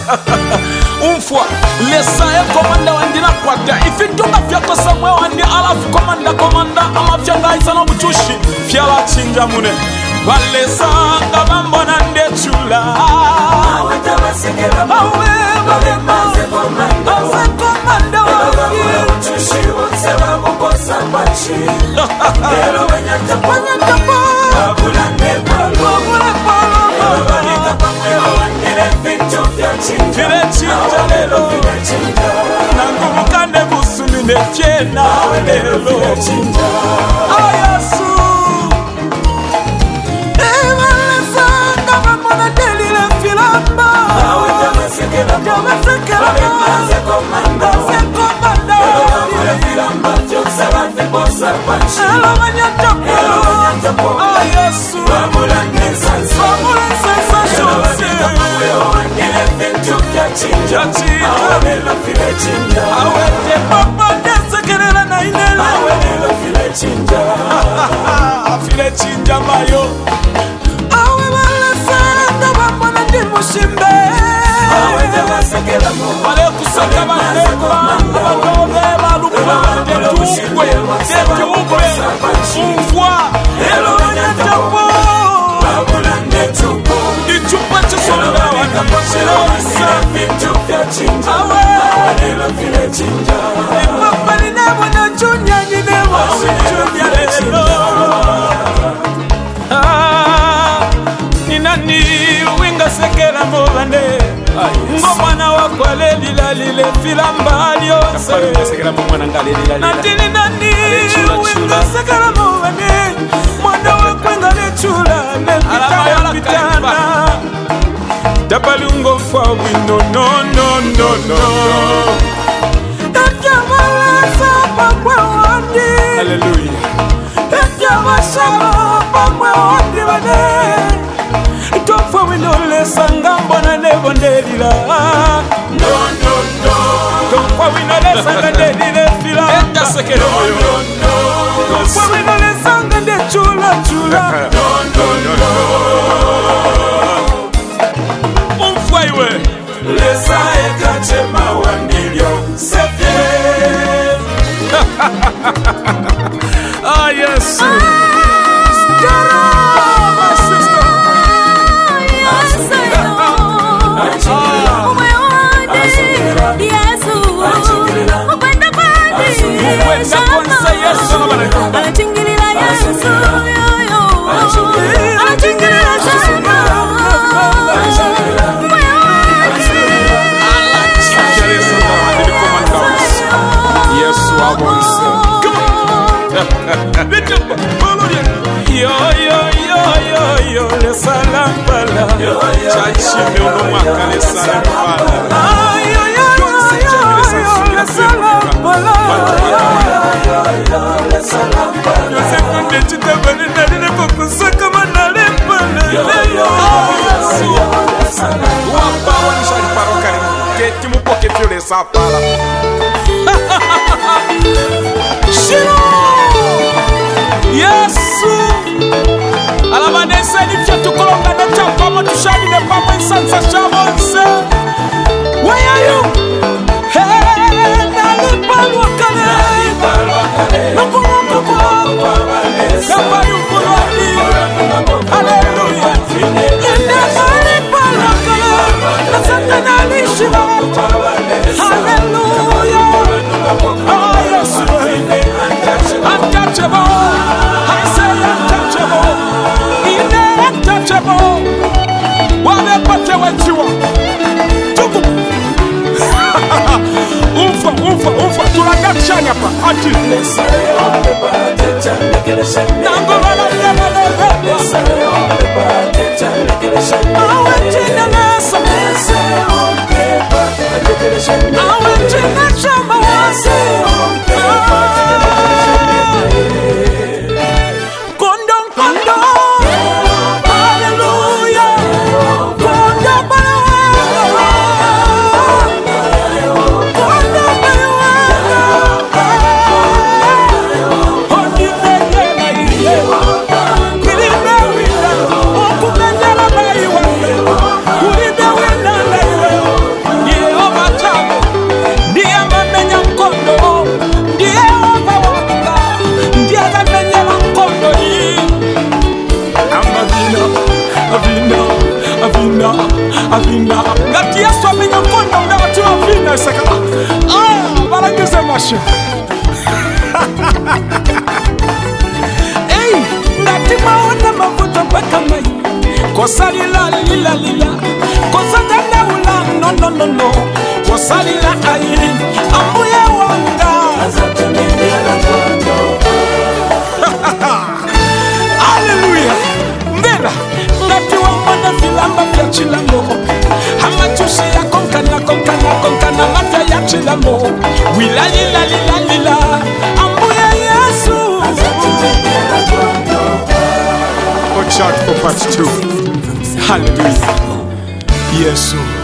Umfwa lesa e komanda wandina kwata ifintunga fyako samwe wandi alafu komanda amafyanga isana buchushi fyala chinja mune balesa ngabambona ndechula awe tabasekela awe balemaze komanda wandi buchushi wonseba bukosa bachi ero banyata babula nepalo ero balika pamwe wandile fincho fya chinja lelo nangumukande busumi nefyena lelo ayasu ebalesa ngabamona delile filamba awetabasekela balemaze komanda filamba fyosaba fibosa panchi elo banyatapo ayasu babula nesansa shose chinja awe lo file chinja awe te papa desekerela na inela awe lo file chinja file chinja mayo awe balesa ngabamona ndimushimbe awe te basekela mo wale kusaka baleko badobe balukwa ndetugwe ndetugwe umfwa elo banyatapo babula ndetugwe ichupa chusonga wakapashira chinja awelo file chinja papa ni nemo na chunya ni nemo chunya lelo ni nani winga sekela mbande ngomwana wako lile filamba lyose sekela mwana ngalelila natini nani winga sekela mbande mwana wako ngalechula nepitana Dabalungo for we no Hallelujah. Don't for we no lesanga bona nebondelila Don't for we no lesanga delile fila Enda sekelo Don't for we no lesanga de chula Lesa ekache mawandilio sefye Ah yes Skara my sister Yo, le salambala. Chachi me uno mwaka le salambala. Yo, le salambala. Le salambala. Yo se kunde chita bani nalile kukusaka manale bana. Yo, wapa wanishari parokari. Keti mupoke fiole sapala. Shiro. Yesu. Alamanesa ni fya tukolonga na chapa matushani ne papa insansa chavonse. Where are you? Hey, nalipalu wakale. Nukuruku Kapari ukulwani. Hallelujah. Inde nalipalu wakale. Nasante nalishiva. Hallelujah. Oh yes. Untouchable. I say untouchable. Untouchable. Wale pate wechiwa. Chuku. Ufa. Tulagachanya pa. Ati. Nangolala lelele. Awe china nasa. Awe china chama wase. avina ngati Yesu amenya kondo ngati avina saka balangize mashe hey ngati maona mavuto mpaka mai kosalila lila lila kosatana ula no kosalila ayi ambuye wanga azatemendela kondo hallelujah mbela ngati wamona filamba vya chilambo hamachushi ya konkana mafya ya chilambo wila lila ambuye Yesu azatemendela kondo. Watch out for part 2. Hallelujah. Yesu